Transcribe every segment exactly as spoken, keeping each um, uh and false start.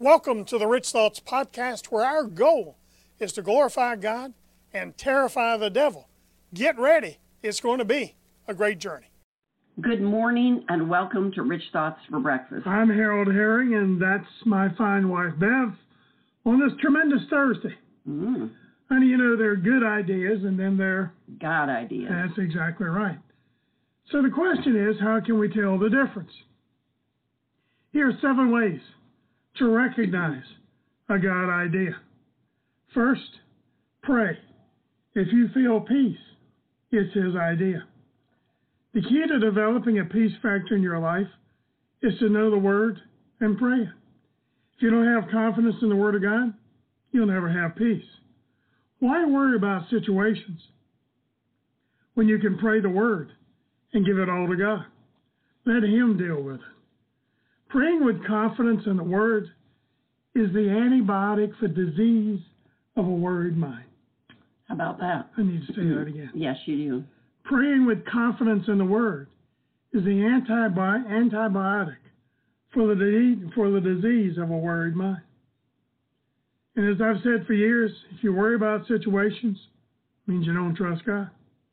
Welcome to the Rich Thoughts Podcast, where our goal is to glorify God and terrify the devil. Get ready. It's going to be a great journey. Good morning and welcome to Rich Thoughts for Breakfast. I'm Harold Herring, and that's my fine wife, Bev, on this tremendous Thursday. Mm. Honey, you know, there are good ideas, and then there are God ideas. That's exactly right. So the question is, how can we tell the difference? Here are seven ways to recognize a God idea. First, pray. If you feel peace, it's His idea. The key to developing a peace factor in your life is to know the Word and pray it. If you don't have confidence in the Word of God, you'll never have peace. Why worry about situations when you can pray the Word and give it all to God? Let Him deal with it. Praying with confidence in the Word is the antibiotic for disease of a worried mind. How about that? I need to say that again. Yes, you do. Praying with confidence in the Word is the antibi- antibiotic for the, de- for the disease of a worried mind. And as I've said for years, if you worry about situations, it means you don't trust God.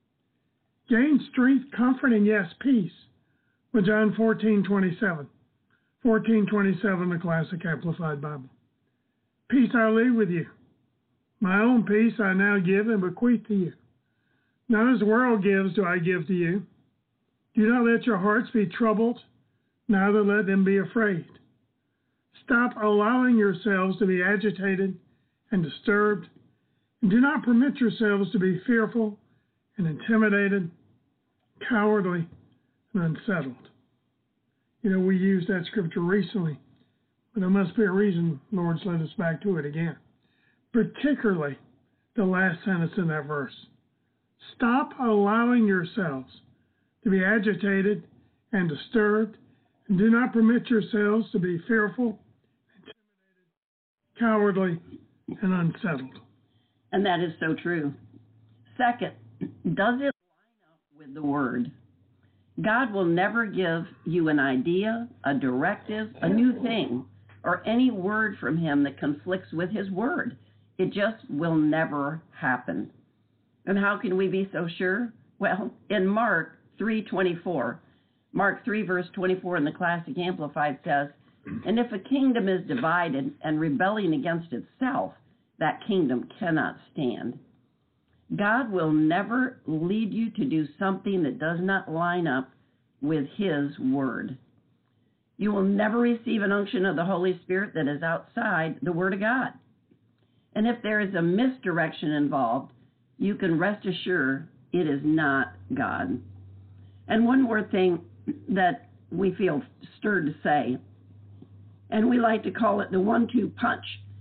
Gain strength, comfort, and yes, peace with John fourteen twenty-seven. fourteen twenty-seven, the Classic Amplified Bible. Peace I leave with you. My own peace I now give and bequeath to you. Not as the world gives do I give to you. Do not let your hearts be troubled, neither let them be afraid. Stop allowing yourselves to be agitated and disturbed, and do not permit yourselves to be fearful and intimidated, cowardly, and unsettled. You know, we used that scripture recently, but there must be a reason the Lord's led us back to it again. Particularly the last sentence in that verse. Stop allowing yourselves to be agitated and disturbed, and do not permit yourselves to be fearful, intimidated, cowardly, and unsettled. And that is so true. Second, does it line up with the Word? God will never give you an idea, a directive, a new thing, or any word from Him that conflicts with His Word. It just will never happen. And how can we be so sure? Well, in Mark three twenty-four, Mark three verse twenty-four in the Classic Amplified says, "And if a kingdom is divided and rebelling against itself, that kingdom cannot stand." God will never lead you to do something that does not line up with His Word. You will never receive an unction of the Holy Spirit that is outside the Word of God. And if there is a misdirection involved, you can rest assured it is not God. And one more thing that we feel stirred to say, and we like to call it the one two punch.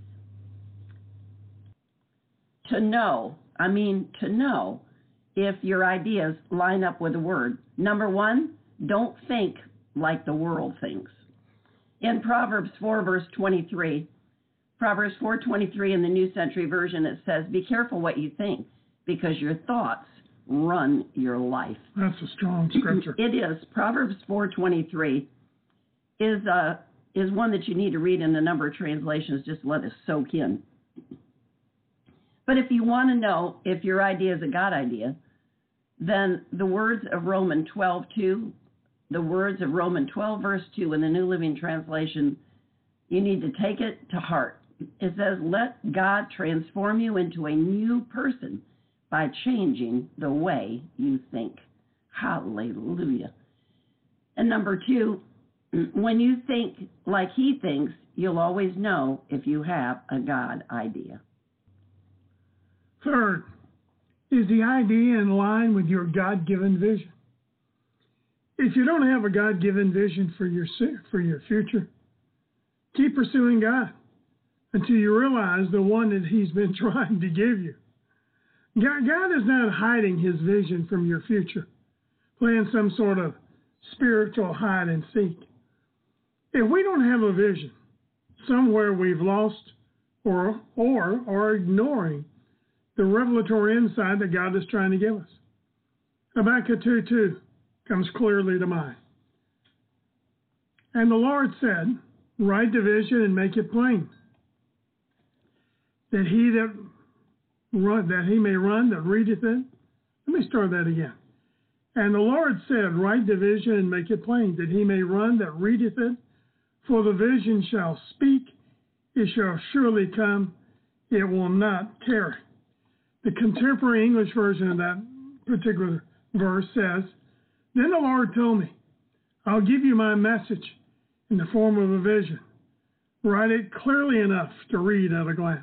To know, I mean to know if your ideas line up with the Word. Number one, don't think like the world thinks. In Proverbs four verse twenty-three, Proverbs four twenty-three in the New Century Version, it says, "Be careful what you think, because your thoughts run your life." That's a strong scripture. It is. Proverbs four twenty-three is uh, is one that you need to read in a number of translations just to let it soak in. But if you want to know if your idea is a God idea, then the words of Romans twelve two, the words of Romans twelve verse two in the New Living Translation, you need to take it to heart. It says, "Let God transform you into a new person by changing the way you think." Hallelujah. And number two, when you think like He thinks, you'll always know if you have a God idea. Third, is the idea in line with your God-given vision? If you don't have a God-given vision for your for your future, keep pursuing God until you realize the one that He's been trying to give you. God, God is not hiding His vision from your future, playing some sort of spiritual hide and seek. If we don't have a vision, somewhere we've lost or or are ignoring the revelatory insight that God is trying to give us. Habakkuk two two comes clearly to mind. And the Lord said, write division and make it plain, that he that run, that he may run that readeth it. Let me start that again. And the Lord said, write division and make it plain, that he may run that readeth it. For the vision shall speak, it shall surely come, it will not tarry. The contemporary English version of that particular verse says, then the Lord told me, I'll give you my message in the form of a vision. Write it clearly enough to read at a glance.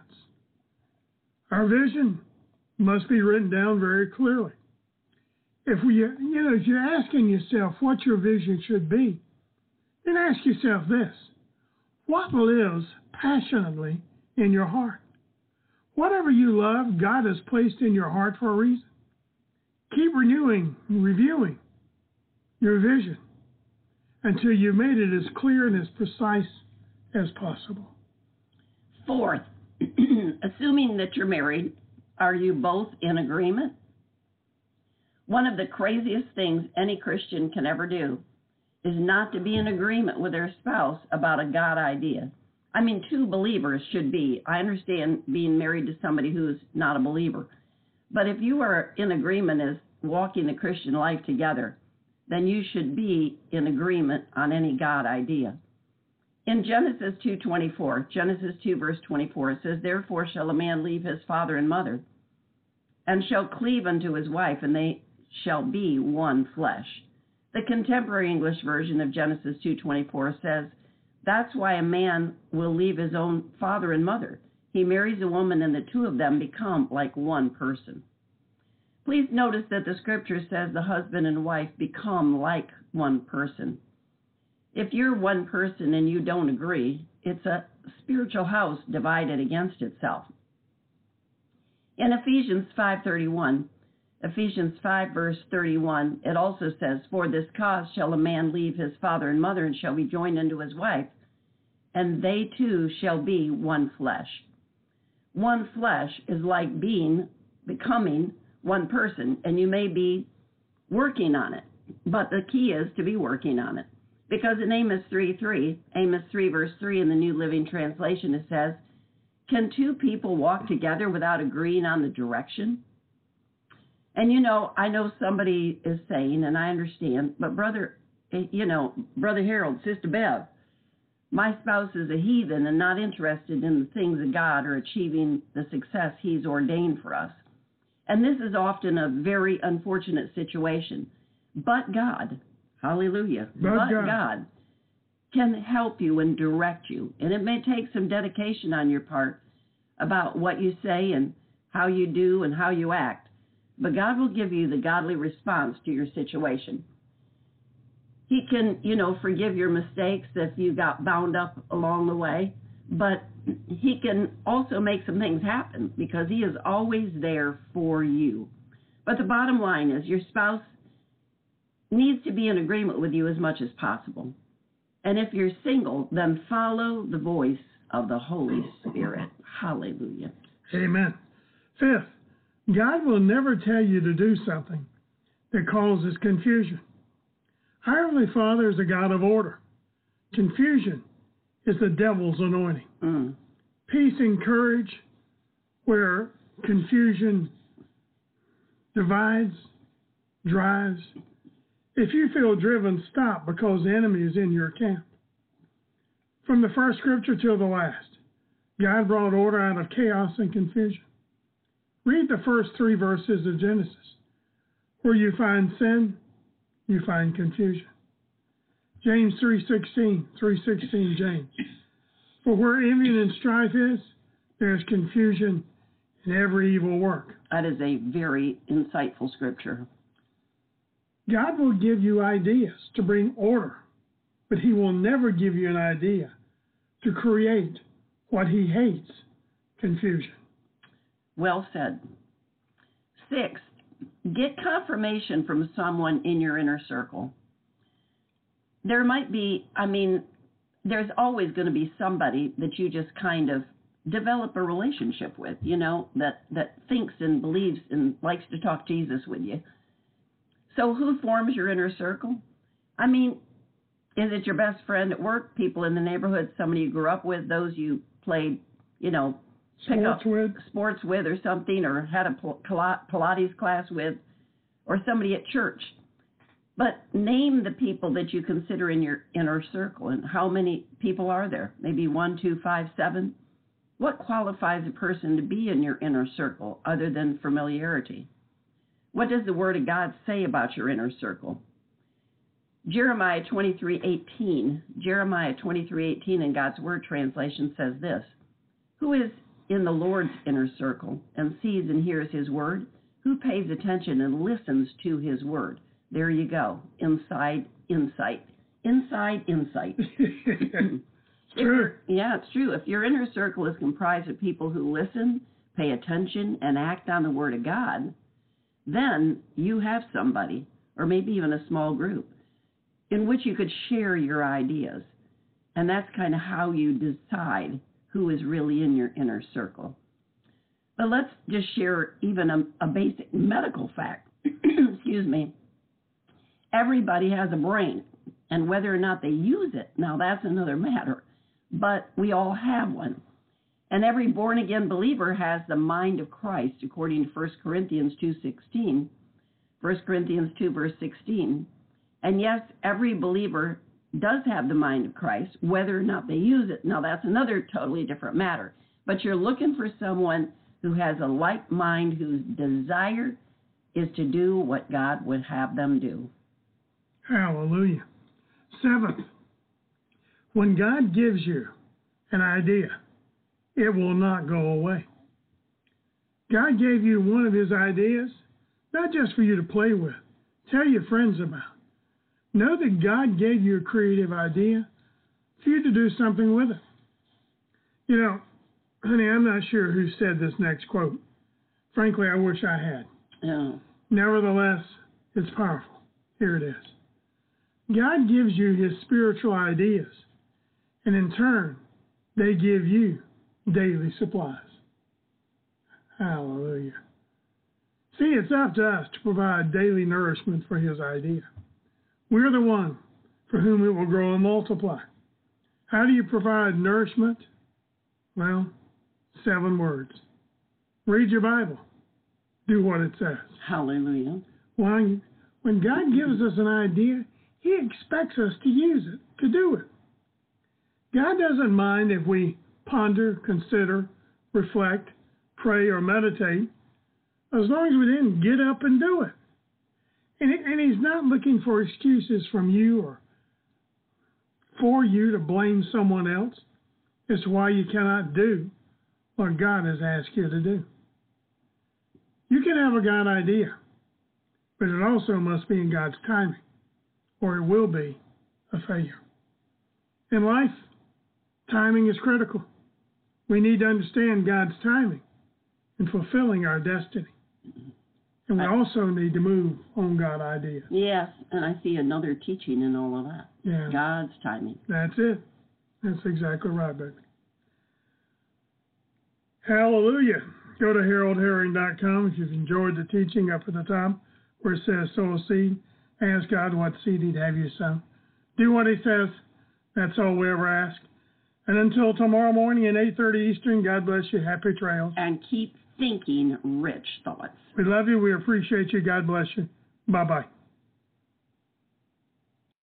Our vision must be written down very clearly. If we, you know, if you're asking yourself what your vision should be, then ask yourself this: what lives passionately in your heart? Whatever you love, God has placed in your heart for a reason. Keep renewing, reviewing your vision until you've made it as clear and as precise as possible. Fourth, assuming that you're married, are you both in agreement? One of the craziest things any Christian can ever do is not to be in agreement with their spouse about a God idea. I mean, two believers should be. I understand being married to somebody who's not a believer. But if you are in agreement as walking the Christian life together, then you should be in agreement on any God idea. In Genesis two twenty-four, Genesis two verse twenty-four, it says, therefore shall a man leave his father and mother, and shall cleave unto his wife, and they shall be one flesh. The contemporary English version of Genesis two twenty-four says, that's why a man will leave his own father and mother. He marries a woman, and the two of them become like one person. Please notice that the scripture says the husband and wife become like one person. If you're one person and you don't agree, it's a spiritual house divided against itself. In Ephesians five thirty-one, Ephesians five verse thirty-one, it also says, for this cause shall a man leave his father and mother, and shall be joined unto his wife, and they two shall be one flesh. One flesh is like being, becoming one person, and you may be working on it, but the key is to be working on it. Because in Amos three three, Amos three verse three in the New Living Translation, it says, can two people walk together without agreeing on the direction? And, you know, I know somebody is saying, and I understand, but brother, you know, Brother Harold, Sister Bev, my spouse is a heathen and not interested in the things of God or achieving the success he's ordained for us. And this is often a very unfortunate situation. But God, hallelujah, but, but God. God can help you and direct you. And it may take some dedication on your part about what you say and how you do and how you act. But God will give you the godly response to your situation. He can, you know, forgive your mistakes if you got bound up along the way. But he can also make some things happen because he is always there for you. But the bottom line is your spouse needs to be in agreement with you as much as possible. And if you're single, then follow the voice of the Holy Spirit. Hallelujah. Amen. Fifth, God will never tell you to do something that causes confusion. Our Heavenly Father is a God of order. Confusion is the devil's anointing. Mm. Peace and courage, where confusion divides, drives. If you feel driven, stop, because the enemy is in your camp. From the first scripture till the last, God brought order out of chaos and confusion. Read the first three verses of Genesis. Where you find sin, you find confusion. James three sixteen, three sixteen, James. For where envy and strife is, there is confusion in every evil work. That is a very insightful scripture. God will give you ideas to bring order, but he will never give you an idea to create what he hates, confusion. Well said. Sixth, get confirmation from someone in your inner circle. There might be, I mean, there's always going to be somebody that you just kind of develop a relationship with, you know, that, that thinks and believes and likes to talk Jesus with you. So who forms your inner circle? I mean, Is it your best friend at work, people in the neighborhood, somebody you grew up with, those you played, you know, pick Sports up with. sports with or something, or had a Pilates class with, or somebody at church? But name the people that you consider in your inner circle, and how many people are there? Maybe one, two, five, seven? What qualifies a person to be in your inner circle other than familiarity? What does the Word of God say about your inner circle? Jeremiah twenty-three eighteen, Jeremiah twenty-three eighteen in God's Word translation says this: Who is in the Lord's inner circle and sees and hears His Word? Who pays attention and listens to His Word? There you go. Inside insight. Inside insight. True. Yeah, it's true. If your inner circle is comprised of people who listen, pay attention, and act on the Word of God, then you have somebody, or maybe even a small group, in which you could share your ideas. And that's kind of how you decide who is really in your inner circle. But let's just share even a, a basic medical fact. Excuse me. Everybody has a brain, and whether or not they use it, now that's another matter, but we all have one. And every born-again believer has the mind of Christ, according to First Corinthians two sixteen. First Corinthians two, verse sixteen. And yes, every believer does have the mind of Christ, whether or not they use it. Now, that's another totally different matter. But you're looking for someone who has a like mind, whose desire is to do what God would have them do. Hallelujah. Seventh, when God gives you an idea, it will not go away. God gave you one of His ideas, not just for you to play with, tell your friends about. Know that God gave you a creative idea for you to do something with it. You know, honey, I'm not sure who said this next quote. Frankly, I wish I had. Yeah. Nevertheless, it's powerful. Here it is. God gives you His spiritual ideas, and in turn, they give you daily supplies. Hallelujah. See, it's up to us to provide daily nourishment for His idea. We're the one for whom it will grow and multiply. How do you provide nourishment? Well, seven words. Read your Bible. Do what it says. Hallelujah. When, when God gives us an idea, He expects us to use it, to do it. God doesn't mind if we ponder, consider, reflect, pray, or meditate, as long as we didn't get up and do it. And, and He's not looking for excuses from you or for you to blame someone else as to why you cannot do what God has asked you to do. You can have a God idea, but it also must be in God's timing, or it will be a failure. In life, timing is critical. We need to understand God's timing in fulfilling our destiny. And we also need to move on God ideas. Yes, and I see another teaching in all of that. Yeah. God's timing. That's it. That's exactly right, baby. Hallelujah. Go to harold herring dot com if you've enjoyed the teaching up at the top where it says sow a seed. Ask God what seed He'd have you sow. Do what He says. That's all we ever ask. And until tomorrow morning at eight thirty Eastern, God bless you. Happy trails. And keep thinking rich thoughts. We love you. We appreciate you. God bless you. Bye-bye.